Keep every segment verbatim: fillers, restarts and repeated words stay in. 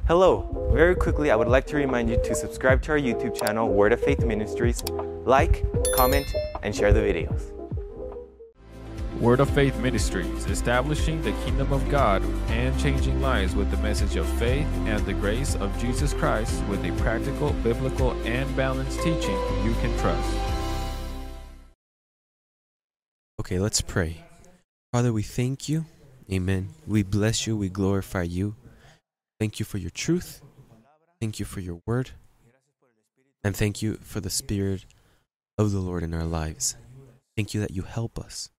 Hello, very quickly I would like to remind you to subscribe to our YouTube channel, Word of Faith Ministries, like, comment, and share the videos. Word of Faith Ministries, establishing the kingdom of God and changing lives with the message of faith and the grace of Jesus Christ with a practical, biblical, and balanced teaching you can trust. Okay, let's pray. Father, we thank you. Amen. We bless you. We glorify you. Thank you for your truth. Thank you for your word. And thank you for the Spirit of the Lord in our lives. Thank you that you help us.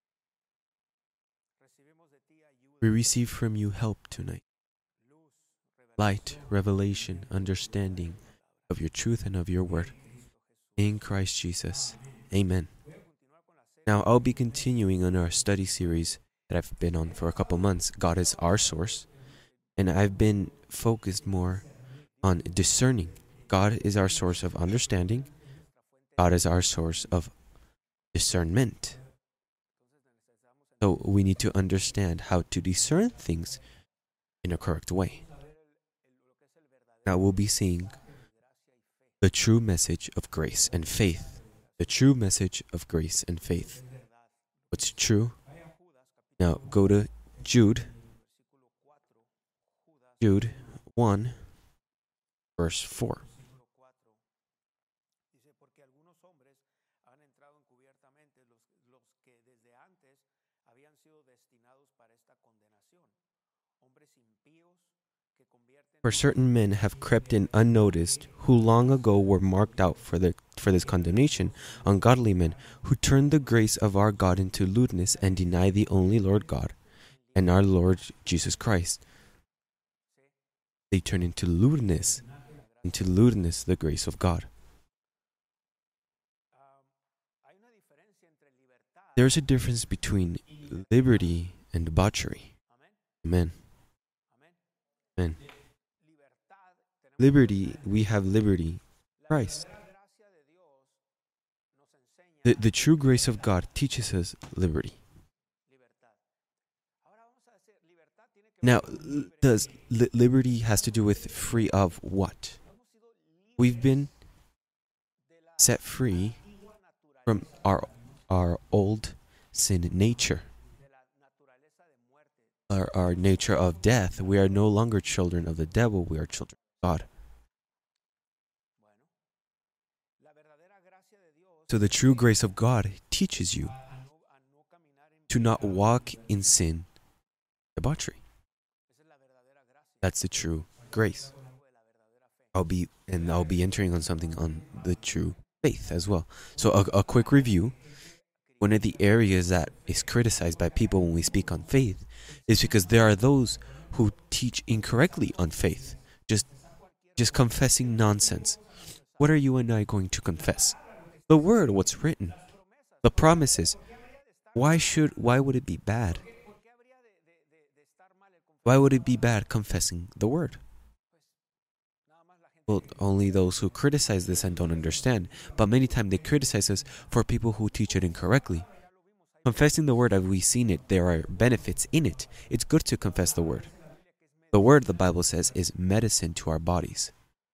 We receive from you help tonight. Light, revelation, understanding of your truth and of your word. In Christ Jesus. Amen. Now, I'll be continuing on our study series that I've been on for a couple months. God is our source. And I've been focused more on discerning. God is our source of understanding. God is our source of discernment. So we need to understand how to discern things in a correct way. Now we'll be seeing the true message of grace and faith. The true message of grace and faith. What's true? Now go to Jude. Jude one, verse four. For certain men have crept in unnoticed, who long ago were marked out for the for this condemnation, ungodly men, who turn the grace of our God into lewdness and deny the only Lord God and our Lord Jesus Christ. They turn into lewdness, into lewdness the grace of God. There's a difference between liberty and debauchery. Amen. Amen. Liberty, we have liberty, Christ. The, the true grace of God teaches us liberty. Now, does li- liberty has to do with free of what? We've been set free from our our old sin nature, our, our nature of death. We are no longer children of the devil, we are children of God. So the true grace of God teaches you to not walk in sin, debauchery. That's the true grace. I'll be and I'll be entering on something on the true faith as well. So a, a quick review. One of the areas that is criticized by people when we speak on faith is because there are those who teach incorrectly on faith, just just confessing nonsense. What are you and I going to confess? The word, what's written, the promises. Why should why would it be bad? Why would it be bad confessing the word? Well, only those who criticize this and don't understand. But many times they criticize us for people who teach it incorrectly. Confessing the word, as we've seen it, there are benefits in it. It's good to confess the word. The word, the Bible says, is medicine to our bodies.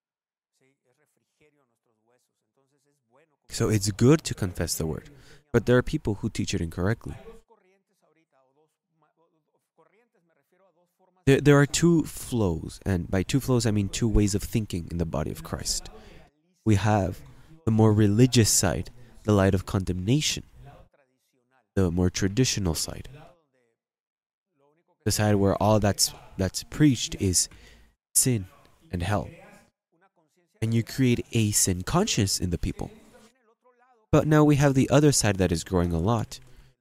So it's good to confess the word. But there are people who teach it incorrectly. There, there are two flows, and by two flows I mean two ways of thinking in the body of Christ. We have the more religious side, the light of condemnation, the more traditional side, the side where all that's that's preached is sin and hell, and you create a sin conscience in the people. But now we have the other side that is growing a lot,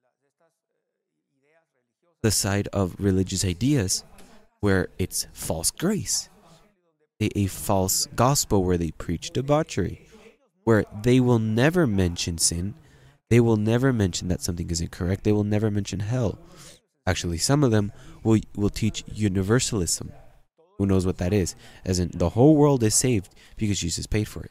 the side of religious ideas, where it's false grace, a, a false gospel where they preach debauchery, where they will never mention sin, they will never mention that something is incorrect, they will never mention hell. Actually, some of them will, will teach universalism. Who knows what that is? As in, the whole world is saved because Jesus paid for it.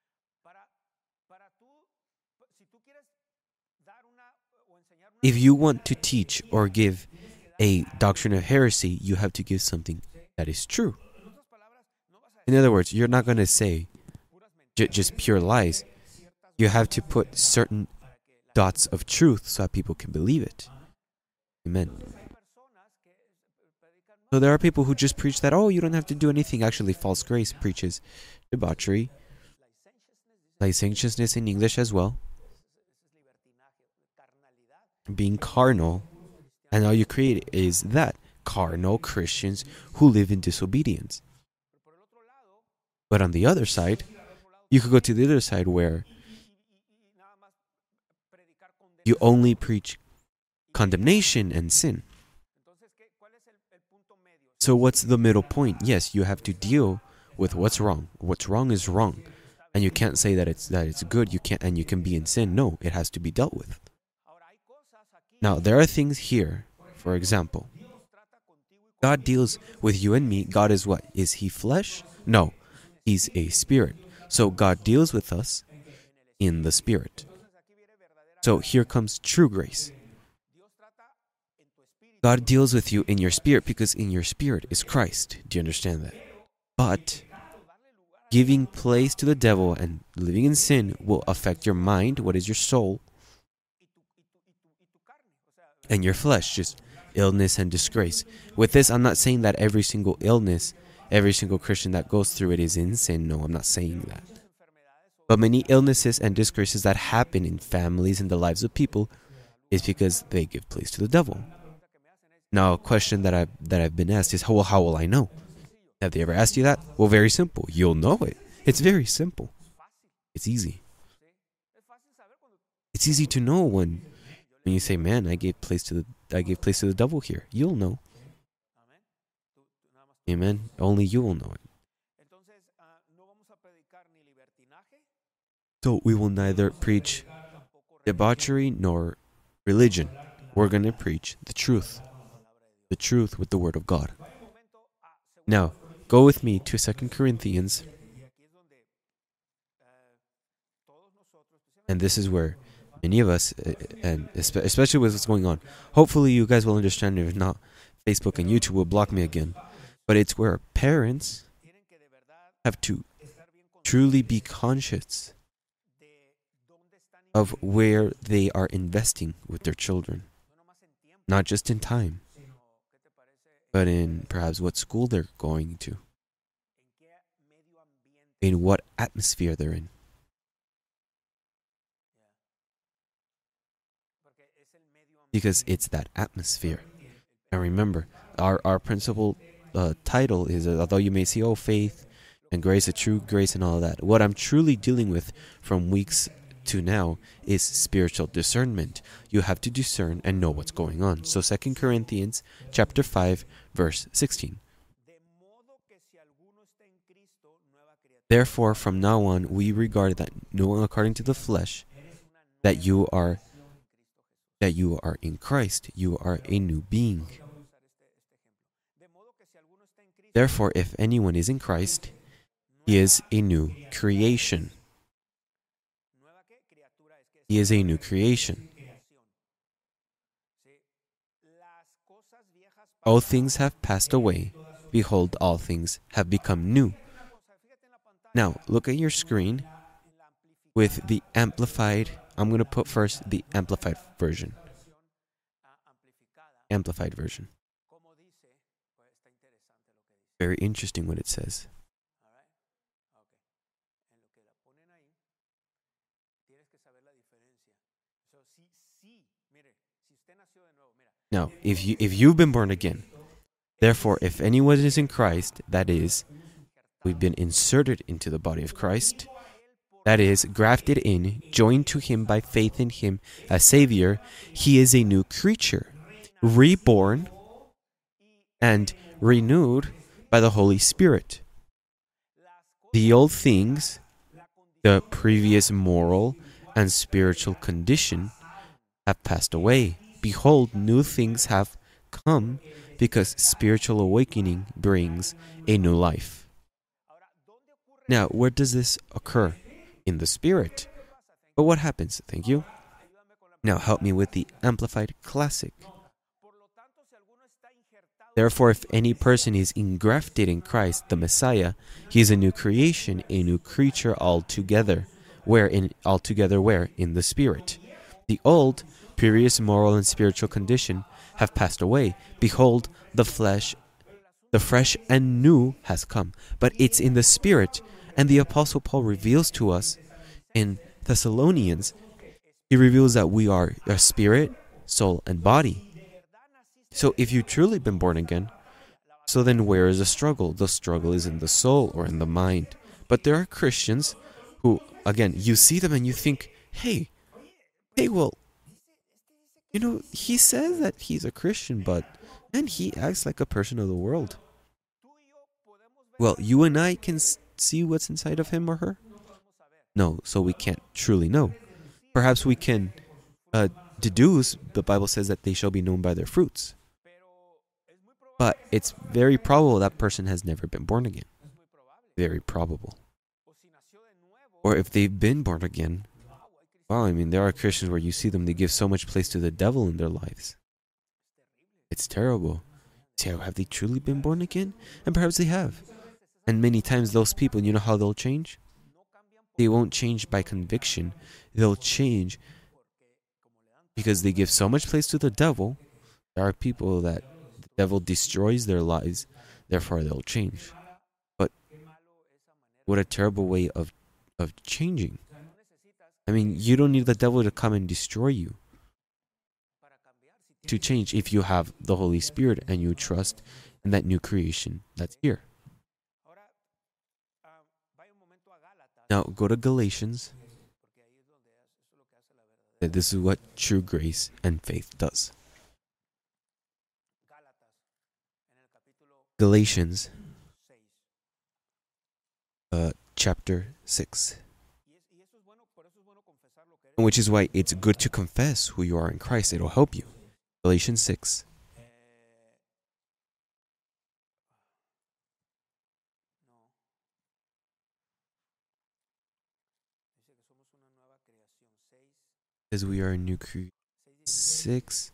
If you want to teach or give a doctrine of heresy, you have to give something that is true. In other words, you're not going to say j- just pure lies. You have to put certain dots of truth so that people can believe it. Amen. So there are people who just preach that, oh, you don't have to do anything. Actually, false grace preaches debauchery, licentiousness in English as well, being carnal, and all you create is that, carnal Christians who live in disobedience. But on the other side, you could go to the other side where you only preach condemnation and sin. So what's the middle point? Yes, you have to deal with what's wrong. What's wrong is wrong. And you can't say that it's that it's good, you can't and you can be in sin. No, it has to be dealt with. Now, there are things here, for example, God deals with you and me. God is what? Is he flesh? No, he's a spirit. So God deals with us in the spirit. So here comes true grace. God deals with you in your spirit because in your spirit is Christ. Do you understand that? But giving place to the devil and living in sin will affect your mind, what is your soul, and your flesh, just illness and disgrace. With this, I'm not saying that every single illness, every single Christian that goes through it is in sin. No, I'm not saying that. But many illnesses and disgraces that happen in families and the lives of people is because they give place to the devil. Now, a question that I've, that I've been asked is, well, how will I know? Have they ever asked you that? Well, very simple. You'll know it. It's very simple. It's easy. It's easy to know when, when you say, man, I gave place to the I gave place to the devil here. You'll know. Amen. Only you will know it. So we will neither preach debauchery nor religion. We're going to preach the truth. The truth with the word of God. Now, go with me to Second Corinthians. And this is where many of us, and especially with what's going on, hopefully you guys will understand. If not, Facebook and YouTube will block me again. But it's where parents have to truly be conscious of where they are investing with their children. Not just in time, but in perhaps what school they're going to, in what atmosphere they're in. Because it's that atmosphere. And remember, our, our principal uh, title is, uh, although you may see, oh, faith and grace, a true grace and all of that, what I'm truly dealing with from weeks to now is spiritual discernment. You have to discern and know what's going on. So Second Corinthians chapter five, verse sixteen. Therefore, from now on, we regard that no one according to the flesh, that you are that you are in Christ, you are a new being. Therefore, if anyone is in Christ, he is a new creation. He is a new creation. All things have passed away. Behold, all things have become new. Now, look at your screen with the amplified. I'm going to put first the amplified version. Amplified version. Very interesting what it says. Now, if you if you've been born again, therefore, if anyone is in Christ, that is, we've been inserted into the body of Christ, that is, grafted in, joined to him by faith in him as Savior, he is a new creature, reborn and renewed by the Holy Spirit. The old things, the previous moral and spiritual condition, have passed away. Behold, new things have come, because spiritual awakening brings a new life. Now, where does this occur? In the Spirit. But what happens? Thank you. Now help me with the Amplified Classic. Therefore, if any person is engrafted in Christ, the Messiah, he is a new creation, a new creature altogether. Where in altogether where? In the Spirit. The old, previous moral and spiritual condition have passed away. Behold, the flesh, the fresh and new has come. But it's in the Spirit. And the Apostle Paul reveals to us in Thessalonians, he reveals that we are a spirit, soul, and body. So if you've truly been born again, so then where is the struggle? The struggle is in the soul or in the mind. But there are Christians who, again, you see them and you think, hey, hey, well, you know, he says that he's a Christian, but then he acts like a person of the world. Well, you and I can see what's inside of him or her? No, so we can't truly know. Perhaps we can uh, deduce, the Bible says that they shall be known by their fruits. But it's very probable that person has never been born again. Very probable. Or if they've been born again, wow, I mean, there are Christians where you see them, they give so much place to the devil in their lives. It's terrible. See, have they truly been born again? And perhaps they have. And many times those people, you know how they'll change? They won't change by conviction. They'll change because they give so much place to the devil. There are people that the devil destroys their lives, therefore they'll change. But what a terrible way of, of changing. I mean, you don't need the devil to come and destroy you to change if you have the Holy Spirit and you trust in that new creation that's here. Now go to Galatians. This is what true grace and faith does. Galatians uh, chapter six. Which is why it's good to confess who you are in Christ. It'll help you. Galatians six. Says we are a new creation. Six.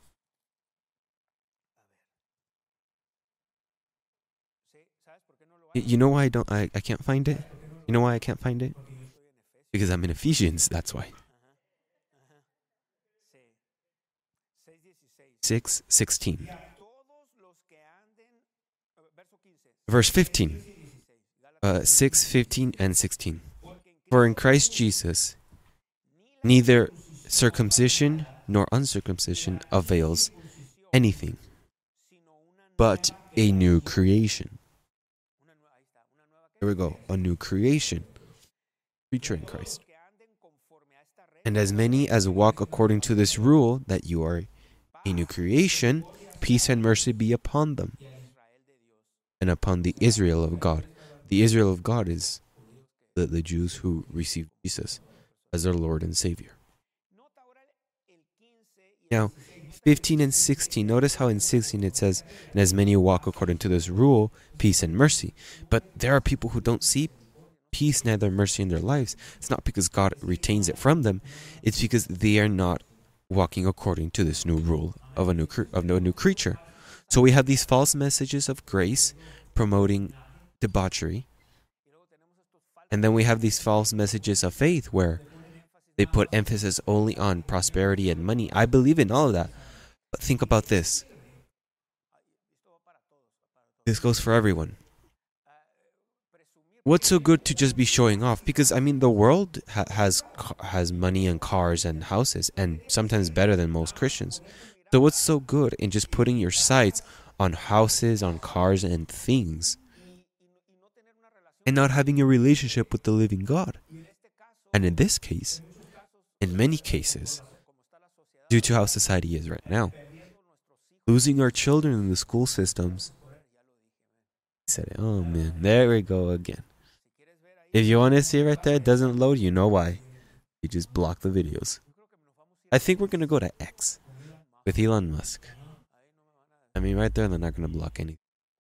You know why I don't I, I can't find it? You know why I can't find it? Because I'm in Ephesians, that's why. Six sixteen. Verse fifteen. Uh six, fifteen, and sixteen. For in Christ Jesus neither circumcision nor uncircumcision avails anything, but a new creation. Here we go, a new creation, creature in Christ. And as many as walk according to this rule, that you are a new creation, peace and mercy be upon them, and upon the Israel of God. The Israel of God is the, the Jews who received Jesus as their Lord and Savior. Now, fifteen and sixteen, notice how in sixteen it says, and as many walk according to this rule, peace and mercy. But there are people who don't see peace neither mercy in their lives. It's not because God retains it from them. It's because they are not walking according to this new rule of a new of a new creature. So we have these false messages of grace promoting debauchery. And then we have these false messages of faith where they put emphasis only on prosperity and money. I believe in all of that. But think about this. This goes for everyone. What's so good to just be showing off? Because, I mean, the world ha- has has money and cars and houses, and sometimes better than most Christians. So what's so good in just putting your sights on houses, on cars, and things, and not having a relationship with the living God? And in this case, in many cases, due to how society is right now, losing our children in the school systems. I said, oh man, there we go again. If you want to see it right there, it doesn't load, you know why. You just block the videos. I think we're going to go to X with Elon Musk. I mean, right there, they're not going to block anything.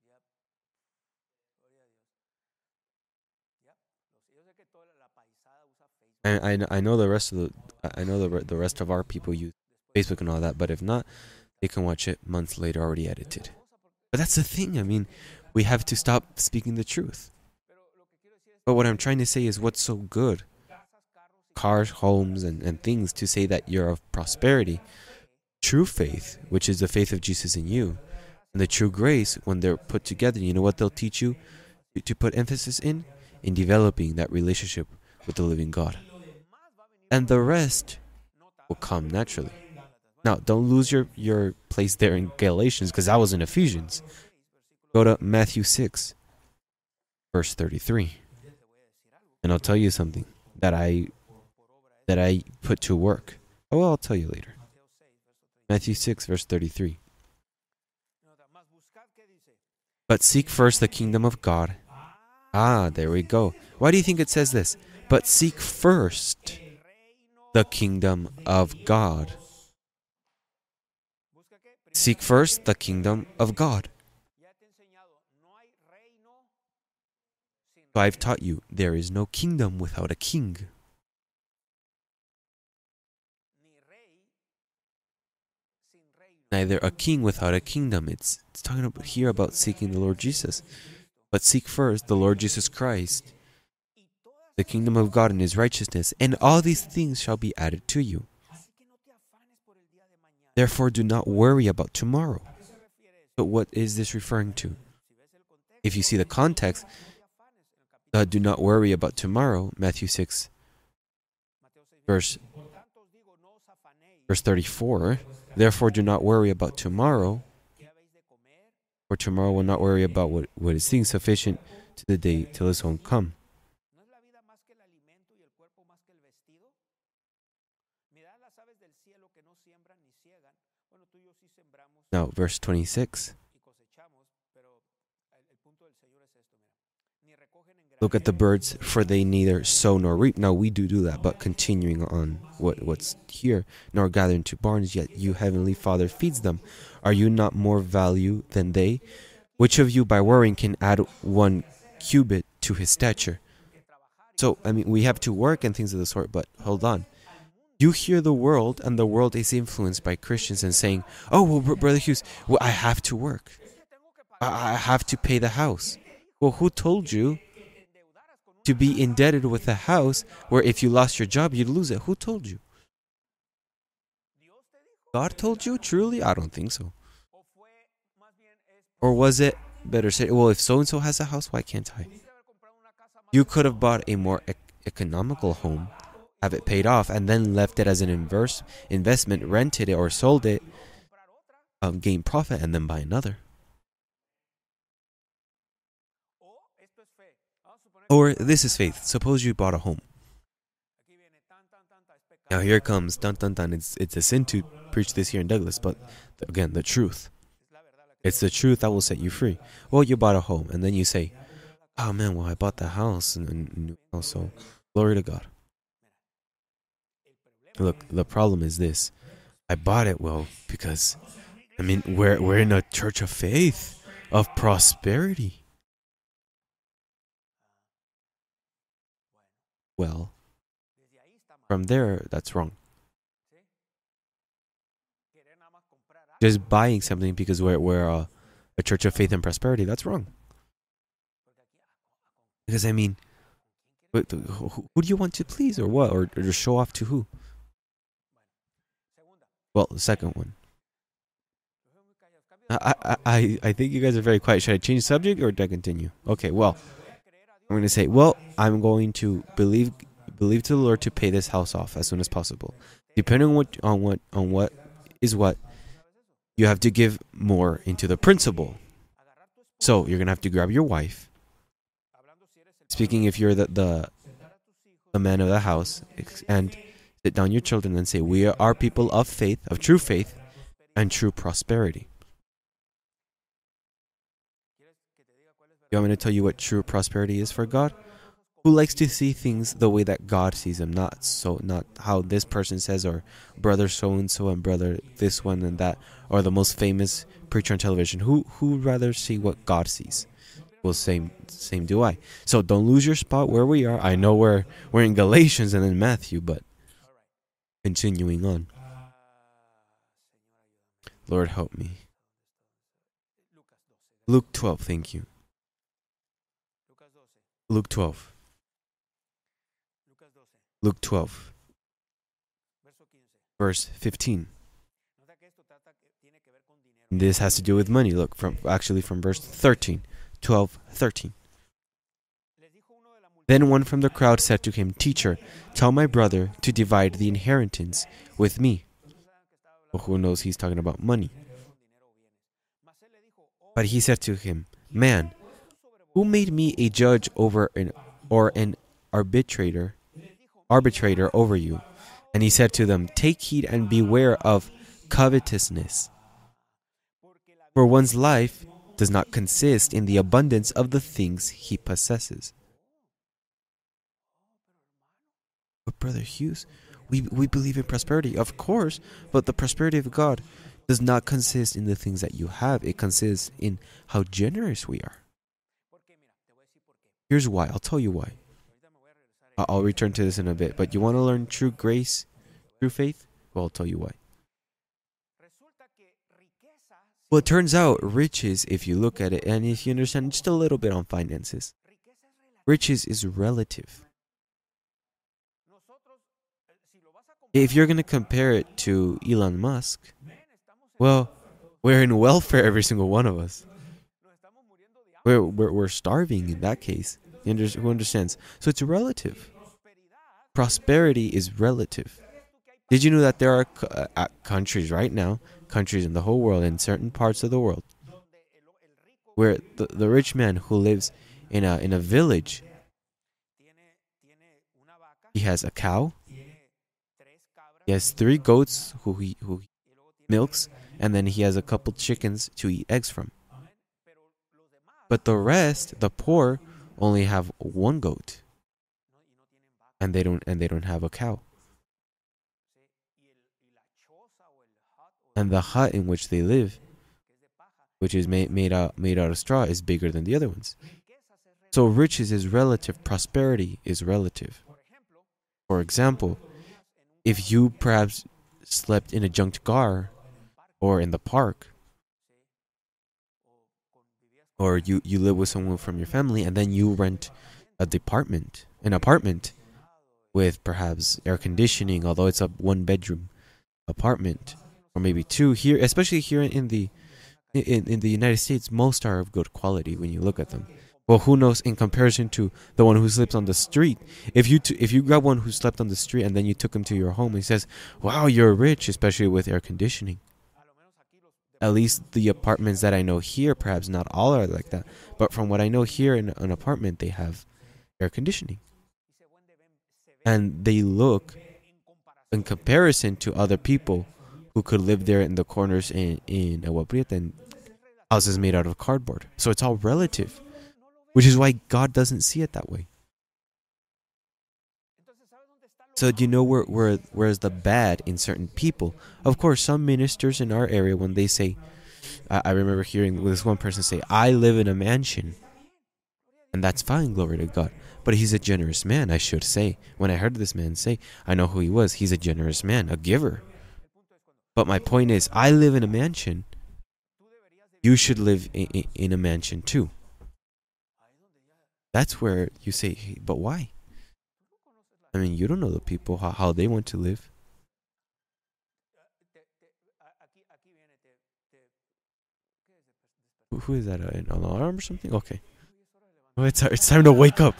I, I, I know the rest of the I know the the rest of our people use Facebook and all that, but if not, they can watch it months later already edited. But that's the thing. I mean, we have to stop speaking the truth. But what I'm trying to say is, what's so good? Cars, homes, and, and things to say that you're of prosperity. True faith, which is the faith of Jesus in you, and the true grace, when they're put together, you know what they'll teach you to put emphasis in? In developing that relationship with the living God. And the rest will come naturally. Now, don't lose your, your place there in Galatians, because that was in Ephesians. Go to Matthew six, verse thirty-three. And I'll tell you something that I that I put to work. Oh, well, I'll tell you later. Matthew six, verse thirty-three. But seek first the kingdom of God. Ah, there we go. Why do you think it says this? But seek first the kingdom of God. Seek first the kingdom of God. So I've taught you, there is no kingdom without a king. Neither a king without a kingdom. It's, it's talking about here about seeking the Lord Jesus. But seek first the Lord Jesus Christ, the kingdom of God and His righteousness, and all these things shall be added to you. Therefore, do not worry about tomorrow. But what is this referring to? If you see the context, uh, do not worry about tomorrow, Matthew six, verse, verse thirty-four. Therefore, do not worry about tomorrow, for tomorrow will not worry about what, what is things sufficient to the day till its own come. Now, verse twenty-six. Look at the birds, for they neither sow nor reap. Now, we do do that, but continuing on what, what's here, nor gather into barns, yet you heavenly Father feeds them. Are you not more value than they? Which of you by worrying can add one cubit to his stature? So, I mean, we have to work and things of the sort, but hold on. You hear the world, and the world is influenced by Christians and saying, oh, well, Brother Hughes, well, I have to work. I, I have to pay the house. Well, who told you to be indebted with a house where if you lost your job, you'd lose it? Who told you? God told you? Truly? I don't think so. Or was it better say, well, if so-and-so has a house, why can't I? You could have bought a more e- economical home, have it paid off, and then left it as an inverse investment, rented it or sold it, um, gain profit, and then buy another. Or this is faith. Suppose you bought a home. Now here comes, dun dun dun, it's, it's a sin to preach this here in Douglas, but again, the truth. It's the truth that will set you free. Well, you bought a home, and then you say, oh man, well, I bought the house, and, and also, glory to God. Look, the problem is this. I bought it, well, because, I mean, we're, we're in a church of faith, of prosperity. Well, from there, that's wrong. Just buying something because we're, we're a, a church of faith and prosperity, that's wrong. Because, I mean, who, who do you want to please or what? Or, or to show off to who? Well, the second one. I, I, I, I think you guys are very quiet. Should I change the subject or do I continue? Okay, well, I'm going to say, well, I'm going to believe believe to the Lord to pay this house off as soon as possible. Depending on what on what on what is what, you have to give more into the principle. So you're going to have to grab your wife. Speaking if you're the, the the man of the house, and sit down your children and say, we are people of faith, of true faith, and true prosperity. You want me to tell you what true prosperity is for God? Who likes to see things the way that God sees them, not so, not how this person says, or brother so and so and brother this one and that, or the most famous preacher on television. Who who rather see what God sees? Well, same same do I. So don't lose your spot where we are. I know we're we're in Galatians and then Matthew, but continuing on. Lord help me. Luke twelve, thank you. Luke twelve. Luke twelve. Verse fifteen. This has to do with money. Look, from actually from verse thirteen. twelve, thirteen. Then one from the crowd said to him, Teacher, tell my brother to divide the inheritance with me. Well, who knows he's talking about money. But he said to him, Man, who made me a judge over an or an arbitrator arbitrator over you? And he said to them, Take heed and beware of covetousness. For one's life does not consist in the abundance of the things he possesses. But Brother Hughes, we, we believe in prosperity, of course, but the prosperity of God does not consist in the things that you have. It consists in how generous we are. Here's why. I'll tell you why. I'll return to this in a bit. But you want to learn true grace, true faith? Well, I'll tell you why. Well, it turns out riches, if you look at it, and if you understand just a little bit on finances, riches is relative. If you're going to compare it to Elon Musk, well, we're in welfare, every single one of us. We're, we're, we're starving in that case. Who understands? So it's relative. Prosperity is relative. Did you know that there are uh, countries right now, countries in the whole world, in certain parts of the world, where the, the rich man who lives in a in a village, he has a cow, he has three goats who he who he milks, and then he has a couple chickens to eat eggs from. But the rest, the poor, only have one goat, and they don't and they don't have a cow. And the hut in which they live, which is made made out made out of straw, is bigger than the other ones. So riches is relative, prosperity is relative. For example, if you perhaps slept in a junked car, or in the park, or you, you live with someone from your family, and then you rent a department, an apartment, with perhaps air conditioning, although it's a one-bedroom apartment, or maybe two here, especially here in the in, in the United States, most are of good quality when you look at them. Well, who knows in comparison to the one who sleeps on the street? If you t- if you got one who slept on the street and then you took him to your home, he says, "Wow, you're rich," especially with air conditioning. At least the apartments that I know here, perhaps not all are like that, but from what I know here in an apartment, they have air conditioning. And they look, in comparison to other people who could live there in the corners in, in Agua Prieta and houses made out of cardboard. So it's all relative, which is why God doesn't see it that way. So do you know where, where where's the bad in certain people? Of course, some ministers in our area, when they say, I, I remember hearing this one person say, I live in a mansion. And that's fine, glory to God. But he's a generous man, I should say. When I heard this man say, I know who he was. He's a generous man, a giver. But my point is, I live in a mansion. You should live in, in, in a mansion too. That's where you say, hey, but why? I mean, you don't know the people, how, how they want to live. Who, who is that? An alarm or something? Okay. Oh, it's, it's time to wake up.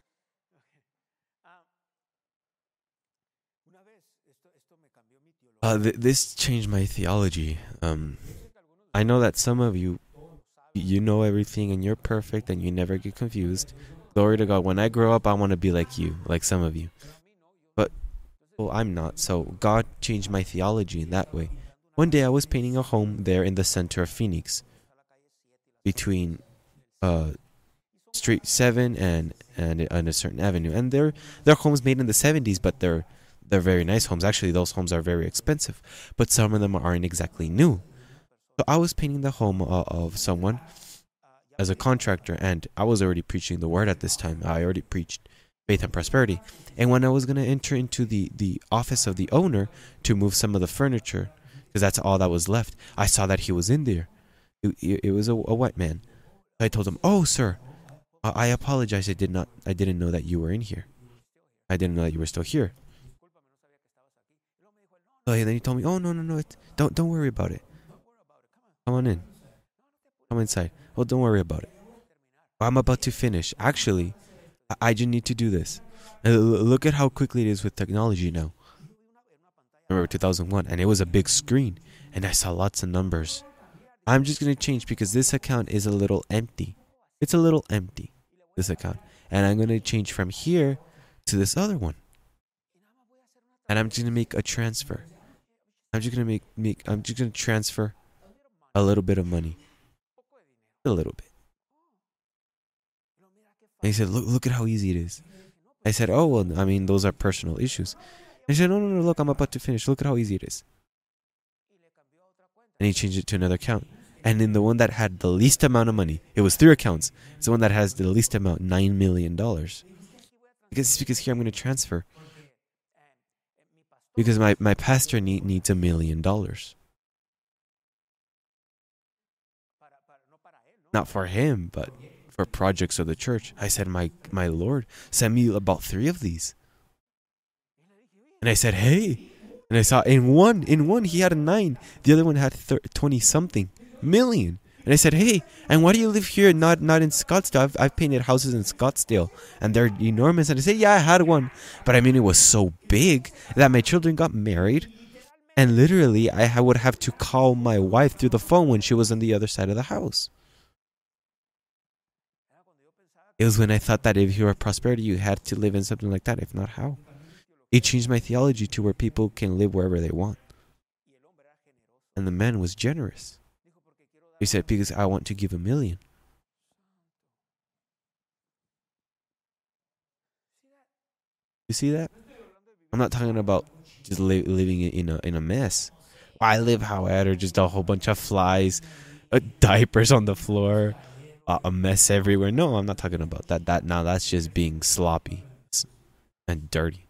Uh, th- this changed my theology. Um, I know that some of you, you know everything and you're perfect and you never get confused. Glory to God. When I grow up, I want to be like you, like some of you. But, well, I'm not. So God changed my theology in that way. One day I was painting a home there in the center of Phoenix, between uh, Street seven and, and and a certain avenue. And they're, they're homes made in the seventies, but they're, they're very nice homes. Actually, those homes are very expensive, but some of them aren't exactly new. So I was painting the home uh, of someone as a contractor, and I was already preaching the word at this time. I already preached faith and prosperity. And when I was going to enter into the, the office of the owner to move some of the furniture, because that's all that was left, I saw that he was in there. It, it, it was a, a white man. I told him, "Oh, sir, I, I apologize. I did not. I didn't know that you were in here. I didn't know that you were still here." So then he told me, "Oh, no, no, no. It, don't don't worry about it. Come on in. Come inside. Well, don't worry about it. I'm about to finish. Actually, I, I just need to do this. Uh, look at how quickly it is with technology now. Remember two thousand one, and it was a big screen, and I saw lots of numbers. I'm just going to change because this account is a little empty. It's a little empty, this account. And I'm going to change from here to this other one. And I'm just going to make a transfer. I'm just going to make, make, I'm just going to transfer a little bit of money. A little bit. And he said, look, look at how easy it is. I said, oh, well, I mean, those are personal issues. And he said, no, no, no, look, I'm about to finish. Look at how easy it is. And he changed it to another account. And in the one that had the least amount of money, it was three accounts. It's the one that has the least amount, nine million dollars. Because it's because here I'm going to transfer. Because my, my pastor need, needs a million dollars. Not for him, but for projects of the church. I said, my, my Lord, send me about three of these. And I said, hey. And I saw in one, in one he had a nine. The other one had twenty something million. And I said, hey, and why do you live here, not not in Scottsdale? I've, I've painted houses in Scottsdale, and they're enormous. And I said, yeah, I had one. But I mean, it was so big that my children got married. And literally, I would have to call my wife through the phone when she was on the other side of the house. It was when I thought that if you were prosperity, you had to live in something like that. If not, how? It changed my theology to where people can live wherever they want. And the man was generous. He said, because I want to give a million. You see that? I'm not talking about just li- living in a in a mess. I live, however, just a whole bunch of flies, uh, diapers on the floor, uh, a mess everywhere. No, I'm not talking about that. That now that's just being sloppy and dirty.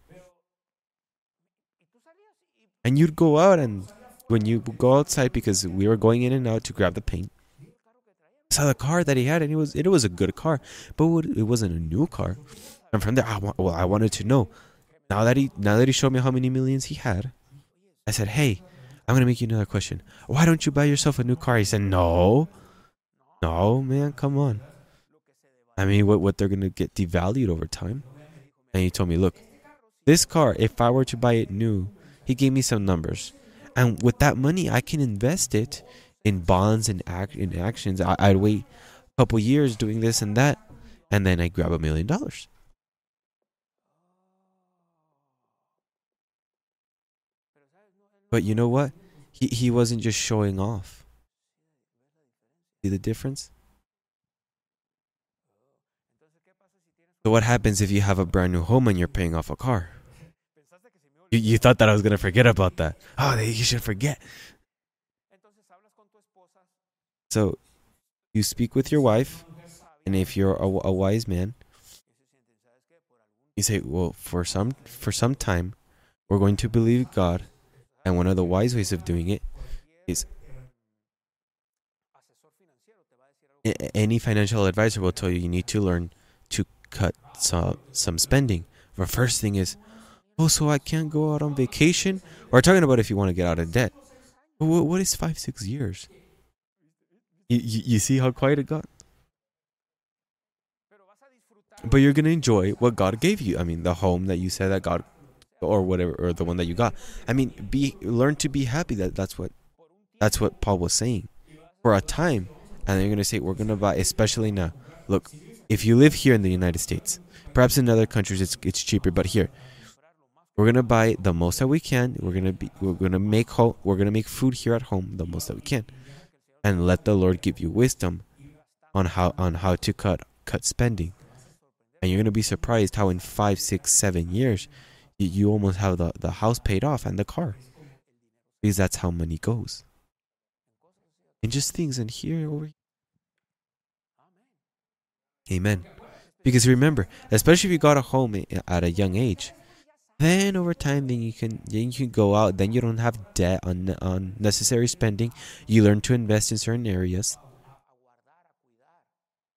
And you'd go out, and when you go outside, because we were going in and out to grab the paint, I saw the car that he had, and it was it was a good car, but it wasn't a new car. And from there, I wa- well, I wanted to know. Now that he now that he showed me how many millions he had, I said, hey, I'm gonna make you another question. Why don't you buy yourself a new car? He said, no, no, man, come on. I mean, what what they're gonna get devalued over time. And he told me, look, this car, if I were to buy it new. He gave me some numbers. And with that money, I can invest it in bonds and act in actions. I, I'd wait a couple years doing this and that, and then I grab a million dollars. But you know what? He he wasn't just showing off. See the difference? So what happens if you have a brand new home and you're paying off a car? You, you thought that I was going to forget about that. Oh, you should forget. So you speak with your wife, and if you're a, a wise man, you say, well, for some for some time, we're going to believe God, and one of the wise ways of doing it is any financial advisor will tell you you need to learn to cut some, some spending. The first thing is, oh, so I can't go out on vacation? We're talking about if you want to get out of debt. What, what is five, six years? You, you, you see how quiet it got? But you're going to enjoy what God gave you. I mean, the home that you said that God, or whatever, or the one that you got. I mean, be learn to be happy. That That's what that's what Paul was saying. For a time, and then you're going to say, we're going to buy, especially now. Look, if you live here in the United States, perhaps in other countries it's it's cheaper, but here, we're gonna buy the most that we can. We're gonna be. We're gonna make home. We're gonna make food here at home the most that we can, and let the Lord give you wisdom on how on how to cut cut spending. And you're gonna be surprised how in five, six, seven years, you, you almost have the, the house paid off and the car, because that's how money goes. And just things in here over. Amen. Because remember, especially if you got a home at a young age. Then over time, then you can then you can go out. Then you don't have debt on on necessary spending. You learn to invest in certain areas.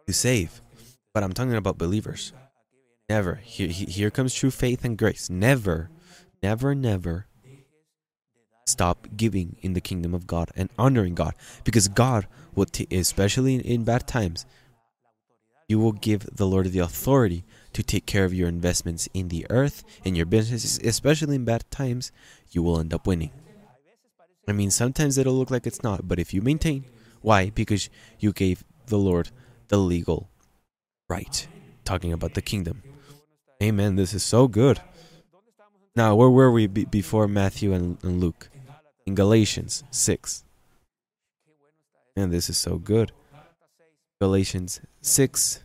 to save. But I'm talking about believers. Never. Here, here comes true faith and grace. Never, never, never stop giving in the kingdom of God and honoring God. Because God will, t- especially in, in bad times, you will give the Lord the authority to take care of your investments in the earth, in your businesses, especially in bad times, you will end up winning. I mean, sometimes it'll look like it's not, but if you maintain, why? Because you gave the Lord the legal right. Talking about the kingdom. Amen. This is so good. Now, where were we be- before Matthew and, and Luke? In Galatians six. Man, this is so good. Galatians six.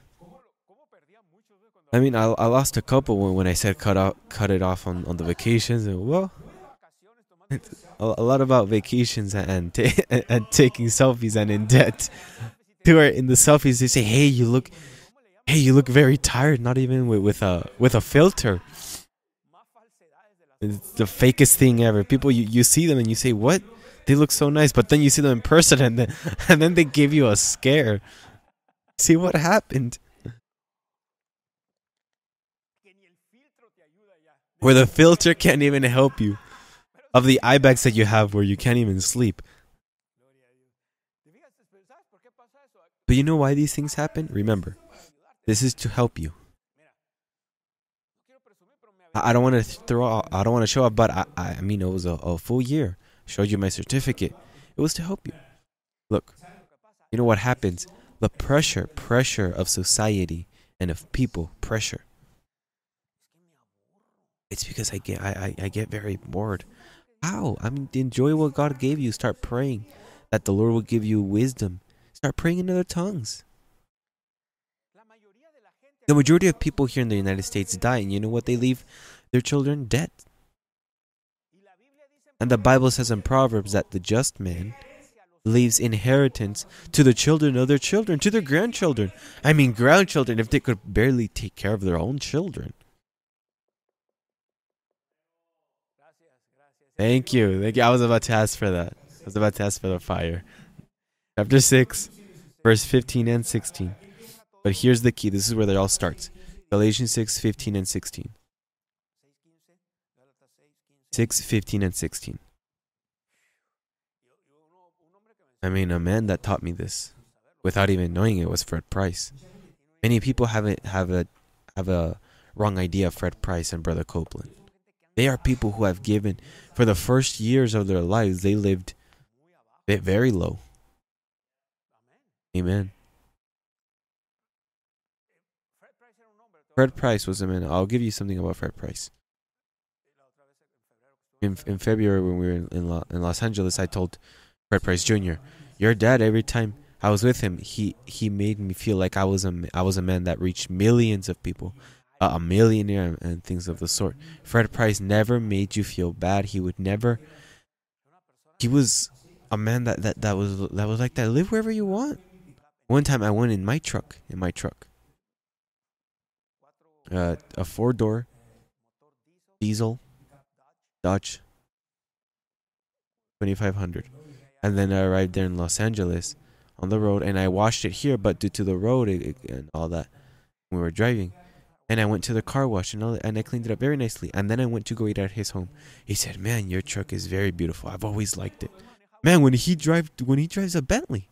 I mean, I, I lost a couple when, when I said cut out, cut it off on, on the vacations. And, well, a, a lot about vacations and, ta- and taking selfies and in debt. Who are in the selfies, they say, hey, you look... Hey, you look very tired, not even with, with a with a filter. It's the fakest thing ever. People, you, you see them and you say, what? They look so nice. But then you see them in person and then, and then they give you a scare. See what happened? Where the filter can't even help you. Of the eye bags that you have where you can't even sleep. But you know why these things happen? Remember. This is to help you. I don't want to throw out, I don't want to show up, but I, I mean, it was a, a full year. Showed you my certificate. It was to help you. Look, you know what happens? The pressure, pressure of society and of people, pressure. It's because I get, I, I, I get very bored. How? I mean, enjoy what God gave you. Start praying that the Lord will give you wisdom. Start praying in other tongues. The majority of people here in the United States die, and you know what they leave their children? Debt. And the Bible says in Proverbs that the just man leaves inheritance to the children of their children, to their grandchildren. I mean, grandchildren, if they could barely take care of their own children. Thank you. Thank you. I was about to ask for that. I was about to ask for the fire. Chapter six, verse fifteen and sixteen. But here's the key. This is where it all starts. Galatians six, fifteen and sixteen. six, fifteen and sixteen. I mean, a man that taught me this without even knowing it was Fred Price. Many people haven't have a have a wrong idea of Fred Price and Brother Copeland. They are people who have given, for the first years of their lives, they lived very low. Amen. Fred Price was a man. I'll give you something about Fred Price. In in February, when we were in in, Lo, in Los Angeles, I told Fred Price Junior, "Your dad. Every time I was with him, he he made me feel like I was a I was a man that reached millions of people, uh, a millionaire, and things of the sort." Fred Price never made you feel bad. He would never. He was a man that that that was that was like that. Live wherever you want. One time, I went in my truck. In my truck. Uh, a four-door diesel Dodge twenty-five hundred, and then I arrived there in Los Angeles on the road, and I washed it here, but due to the road it, it, and all that, we were driving, and I went to the car wash and all that, and I cleaned it up very nicely, and then I went to go eat at his home. He said, "Man, your truck is very beautiful. I've always liked it." Man, when he drive when he drives a Bentley.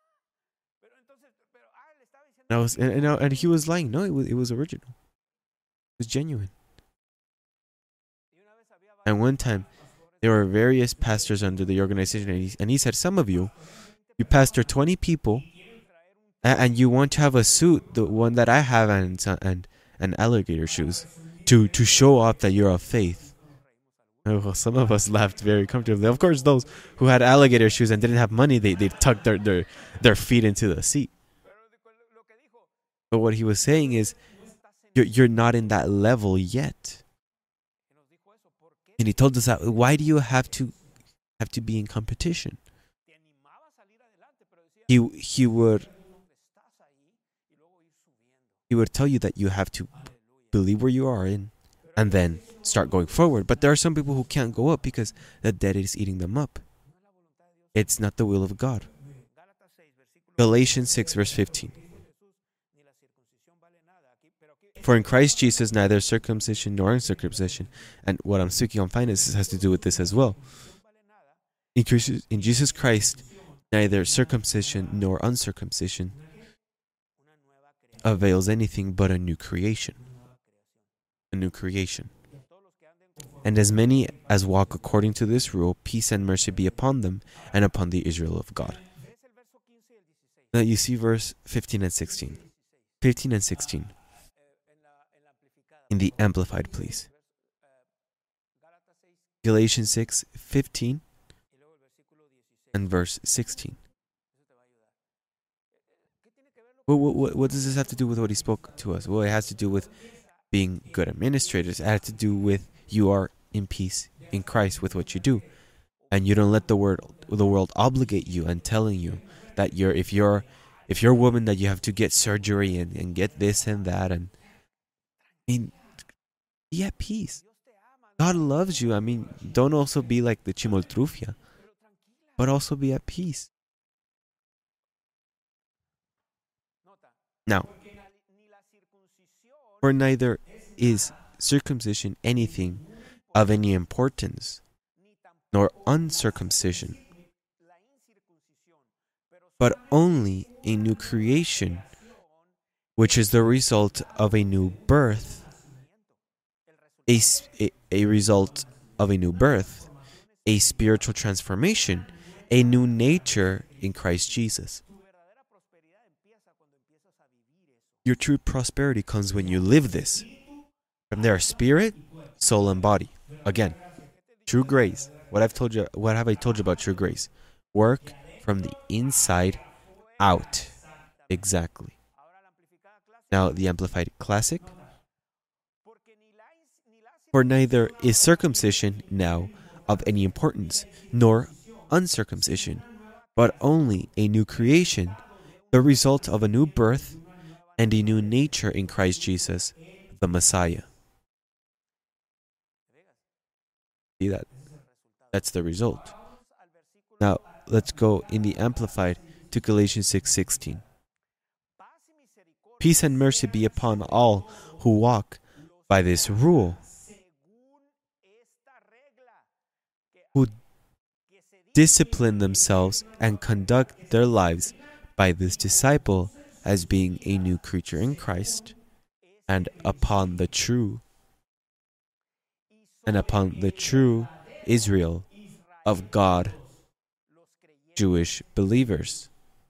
And I was and, and, I, and he was lying. No, it was it was original. It was genuine. And one time, there were various pastors under the organization, and he, and he said, "Some of you, you pastor twenty people, and, and you want to have a suit, the one that I have, and and and alligator shoes, to to show off that you're of faith." Oh, some of us laughed very comfortably. Of course, those who had alligator shoes and didn't have money, they they tucked their their, their feet into the seat. But what he was saying is, you're you're not in that level yet. And he told us that, why do you have to have to be in competition? He he would he would tell you that you have to believe where you are in and then start going forward. But there are some people who can't go up because the debt is eating them up. It's not the will of God. Galatians six verse fifteen. For in Christ Jesus, neither circumcision nor uncircumcision, and what I'm speaking on finances has to do with this as well. In, Christ, in Jesus Christ, neither circumcision nor uncircumcision avails anything but a new creation. A new creation. And as many as walk according to this rule, peace and mercy be upon them and upon the Israel of God. Now you see verse fifteen and sixteen. fifteen and sixteen. In the Amplified, please. Galatians six, fifteen and verse sixteen. What, what, what does this have to do with what he spoke to us? Well, it has to do with being good administrators. It has to do with you are in peace in Christ with what you do. And you don't let the word the world obligate you and telling you that you're if you're if you're a woman that you have to get surgery and, and get this and that and I mean be at peace. God loves you. I mean, don't also be like the chimoltrufia, but also be at peace. Now, for neither is circumcision anything of any importance, nor uncircumcision, but only a new creation, which is the result of a new birth. A, a, a result of a new birth, a spiritual transformation, a new nature in Christ Jesus. Your true prosperity comes when you live this. From there, spirit, soul, and body. Again, true grace. What I've told you. What have I told you about true grace? Work from the inside out. Exactly. Now, the Amplified Classic. For neither is circumcision now of any importance, nor uncircumcision, but only a new creation, the result of a new birth and a new nature in Christ Jesus, the Messiah. See that? That's the result. Now, let's go in the Amplified to Galatians six sixteen. Peace and mercy be upon all who walk by this rule, who discipline themselves and conduct their lives by this disciple as being a new creature in Christ, and upon the true and upon the true Israel of God, Jewish believers.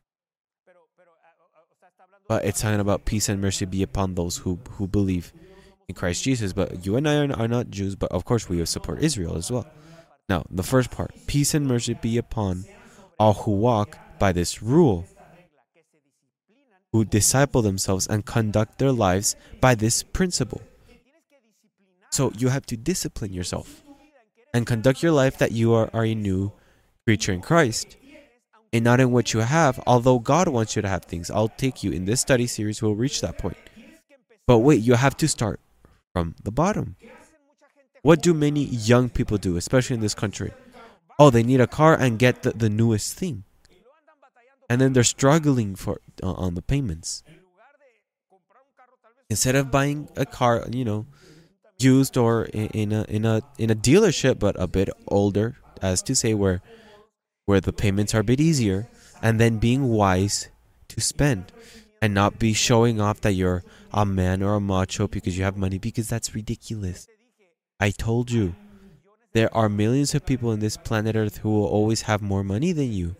But it's talking about peace and mercy be upon those who, who believe in Christ Jesus. But you and I are, are not Jews, but of course we support Israel as well. Now, the first part, peace and mercy be upon all who walk by this rule, who disciple themselves and conduct their lives by this principle. So you have to discipline yourself and conduct your life that you are, are a new creature in Christ, and not in what you have, although God wants you to have things. I'll take you in this study series, we'll reach that point. But wait, you have to start from the bottom. What do many young people do, especially in this country? Oh, they need a car and get the, the newest thing. And then they're struggling for uh, on the payments. Instead of buying a car, you know, used or in, in a in a in a dealership, but a bit older, as to say, where where the payments are a bit easier, and then being wise to spend and not be showing off that you're a man or a macho because you have money, because that's ridiculous. I told you, there are millions of people in this planet Earth who will always have more money than you.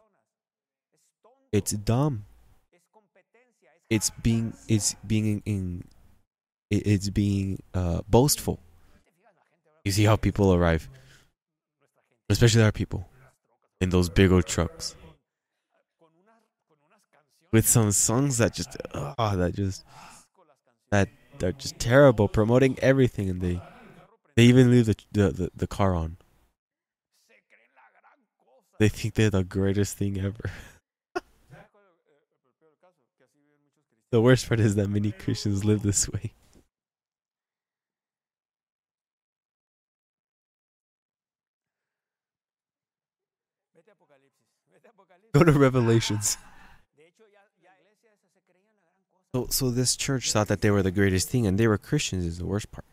It's dumb. It's being it's being in it's being uh, boastful. You see how people arrive, especially our people, in those big old trucks with some songs that just oh, that just that they're just terrible, promoting everything, and they they even leave the the, the, the car on. They think they're the greatest thing ever. The worst part is that many Christians live this way. Go to Revelations. So, so this church thought that they were the greatest thing, and they were Christians is the worst part.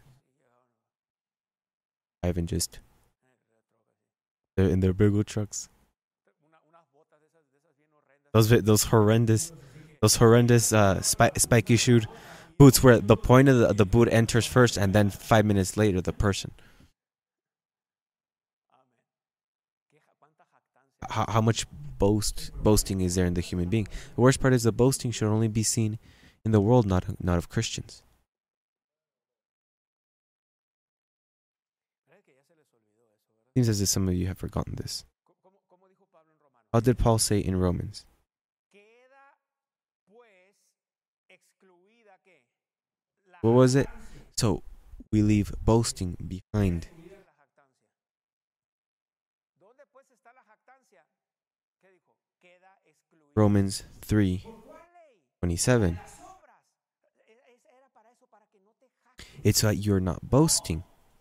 Ivan just, they're in their big old trucks. Those those horrendous, those horrendous uh, spike, spiky shoed boots where the point of the, the boot enters first, and then five minutes later the person. How, how much boast boasting is there in the human being? The worst part is the boasting should only be seen in the world, not not of Christians. Seems as if some of you have forgotten this. How did Paul say in Romans? What was it? So we leave boasting behind. Romans three twenty-seven. It's that you're not boasting.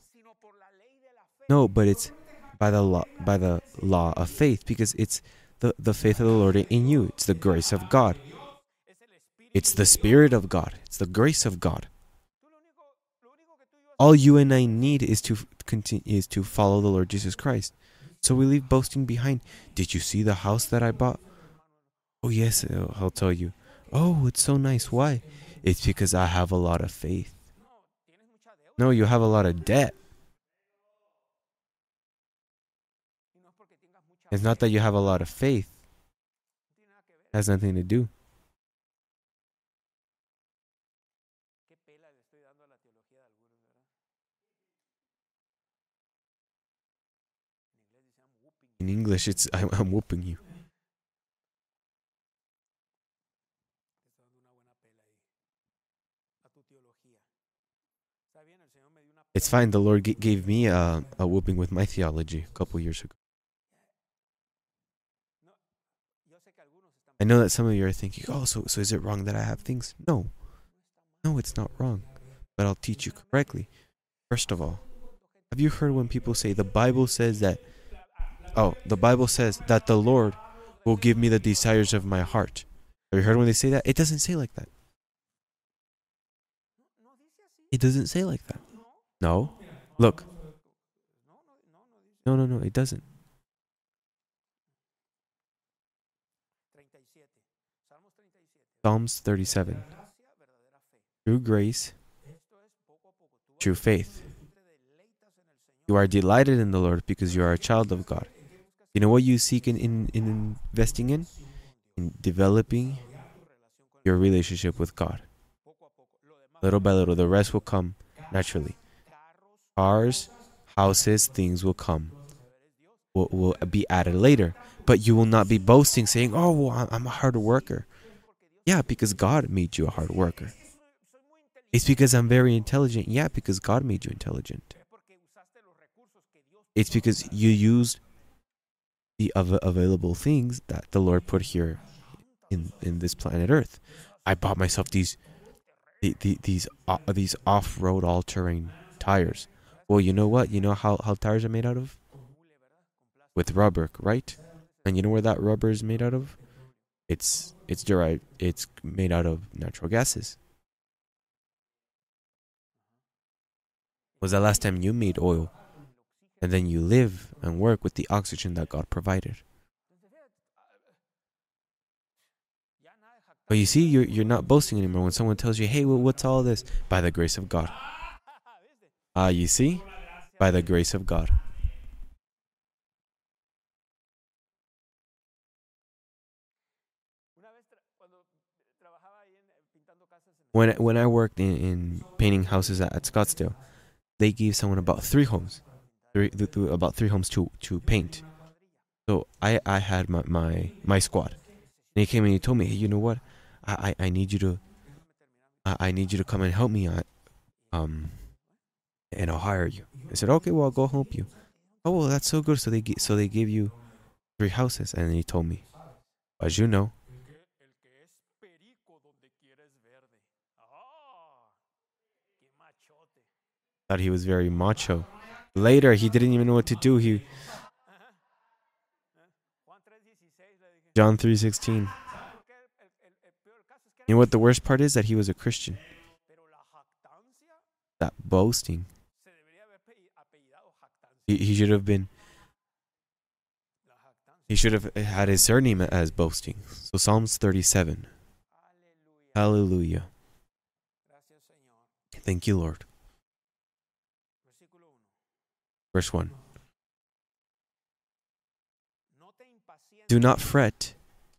No, but it's by the law, by the law of faith, because it's the, the faith of the Lord in you. It's the grace of God. It's the Spirit of God. It's the grace of God. All you and I need is to continue is to follow the Lord Jesus Christ. So we leave boasting behind. Did you see the house that I bought? Oh yes, I'll tell you. Oh, it's so nice. Why? It's because I have a lot of faith. No, you have a lot of debt. It's not that you have a lot of faith. It has nothing to do. In English, it's I'm, I'm whooping you. It's fine. The Lord g- gave me a, a whooping with my theology a couple years ago. I know that some of you are thinking, oh, so, so is it wrong that I have things? No. No, it's not wrong. But I'll teach you correctly. First of all, have you heard when people say the Bible says that, oh, the Bible says that the Lord will give me the desires of my heart. Have you heard when they say that? It doesn't say like that. It doesn't say like that. No. Look. No, no, no, it doesn't. Psalms thirty-seven. True grace, true faith. You are delighted in the Lord because you are a child of God. You know what you seek in, in, in investing in? In developing your relationship with God. Little by little, the rest will come naturally. Cars, houses, things will come. Will, will be added later. But you will not be boasting, saying, oh, well, I'm a hard worker. Yeah, because God made you a hard worker. It's because I'm very intelligent. Yeah, because God made you intelligent. It's because you used the av- available things that the Lord put here in, in this planet Earth. I bought myself these the, the, these uh, these off-road all-terrain tires. Well, you know what? You know how, how tires are made out of? With rubber, right? And you know where that rubber is made out of? It's it's derived. It's made out of natural gases. Was the last time you made oil? And then you live and work with the oxygen that God provided. But you see, you're you're not boasting anymore when someone tells you, hey, well, what's all this? By the grace of God. Ah, uh, you see? By the grace of God. When when I worked in, in painting houses at, at Scottsdale, they gave someone about three homes, three, th- th- about three homes to, to paint. So I, I had my, my, my squad. And he came and he told me, hey, you know what? I, I, I need you to I, I need you to come and help me. I, um, and I'll hire you. I said, okay, well, I'll go help you. Oh, well, that's so good. So they so they gave you three houses, and he told me, as you know. Thought he was very macho. Later, he didn't even know what to do. He John three sixteen. You know what the worst part is? That he was a Christian. That boasting. He, he should have been. He should have had his surname as boasting. So Psalms thirty-seven. Hallelujah. Thank you, Lord. Verse one. Do not fret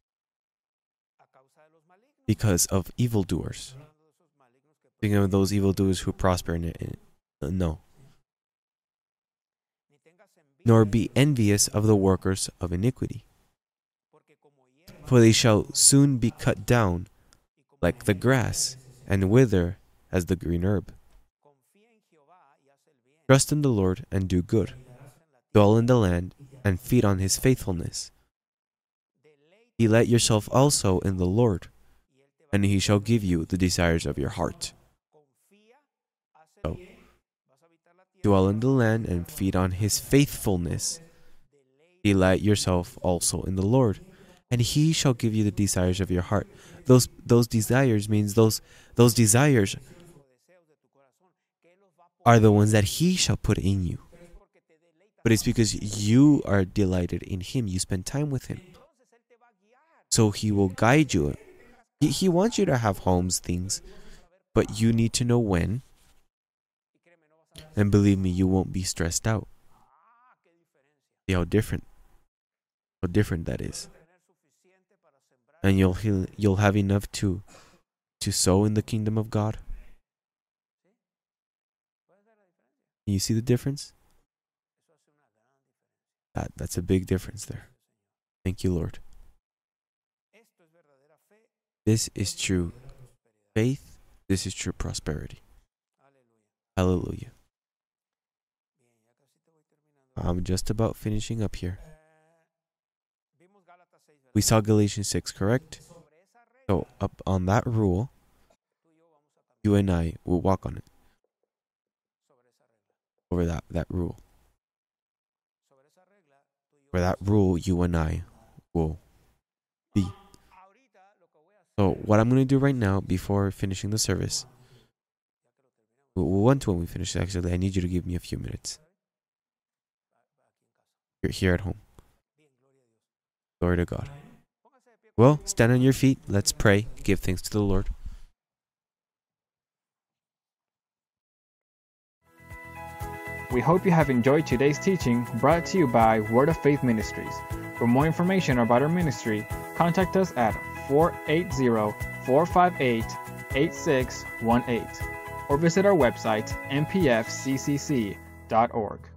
because of evildoers. Speaking of those evildoers who prosper in it. No. Nor be envious of the workers of iniquity, for they shall soon be cut down like the grass and wither as the green herb. Trust in the Lord and do good. Dwell in the land and feed on his faithfulness. Delight yourself also in the Lord, and he shall give you the desires of your heart. So, dwell in the land and feed on his faithfulness. Delight yourself also in the Lord, and he shall give you the desires of your heart. Those those desires means those those desires are the ones that he shall put in you. But it's because you are delighted in him. You spend time with him. So he will guide you. He, he wants you to have homes, things, but you need to know when. And believe me, you won't be stressed out. See how different, how different that is. And you'll you'll have enough to to sow in the kingdom of God. You see the difference? That that's a big difference there. Thank you, Lord. This is true faith. This is true prosperity. Hallelujah. I'm just about finishing up here. We saw Galatians six, correct? So, up on that rule, you and I will walk on it. Over that, that rule. For that rule, you and I will be. So, what I'm going to do right now, before finishing the service, we'll want to when we finish, actually, I need you to give me a few minutes. You're here at home. Glory to God. Well, stand on your feet. Let's pray. Give thanks to the Lord. We hope you have enjoyed today's teaching brought to you by Word of Faith Ministries. For more information about our ministry, contact us at four eight zero, four five eight, eight six one eight or visit our website m p f c c c dot org.